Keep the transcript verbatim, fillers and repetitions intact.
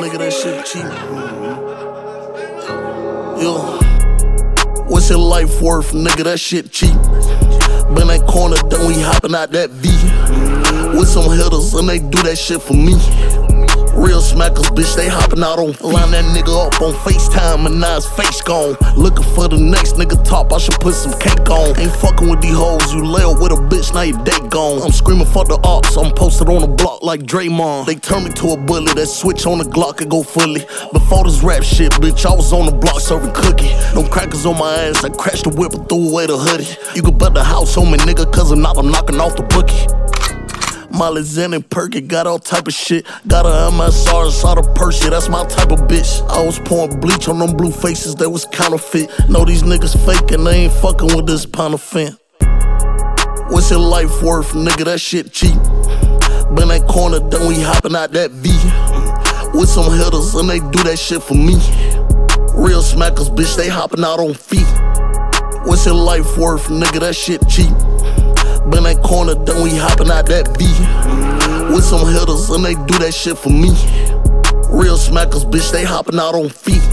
nigga, that shit cheap. Yo, what's your life worth, nigga, that shit cheap. Been that corner, then we hopping out that V. With some hitters, and they do that shit for me. Real smackers, bitch, they hopping out on feet. Line that nigga up on FaceTime and now his face gone. Looking for the next nigga top, I should put some cake on. Ain't fucking with these hoes, you lay up with a bitch, now your date gone. I'm screaming for the ops, I'm posted on the block like Draymond. They turn me to a bully, that switch on the Glock and go fully. Before this rap shit, bitch, I was on the block serving cookie. No crackers on my ass, I crashed the whip and threw away the hoodie. You can bet the house on me, nigga, cause I'm not, I'm knocking off the bookie. Molly, Zen, and Perky, got all type of shit. Got a M S R inside a Percy, that's my type of bitch. I was pouring bleach on them blue faces, they was counterfeit. Know these niggas fake and they ain't fucking with this pound of fin. What's your life worth, nigga, that shit cheap. Been that corner, then we hopping out that V. With some hitters and they do that shit for me. Real smackers, bitch, they hopping out on feet. What's your life worth, nigga, that shit cheap. Been that corner, then we hopping out that V. With some hitters and they do that shit for me. Real smackers, bitch, they hopping out on feet.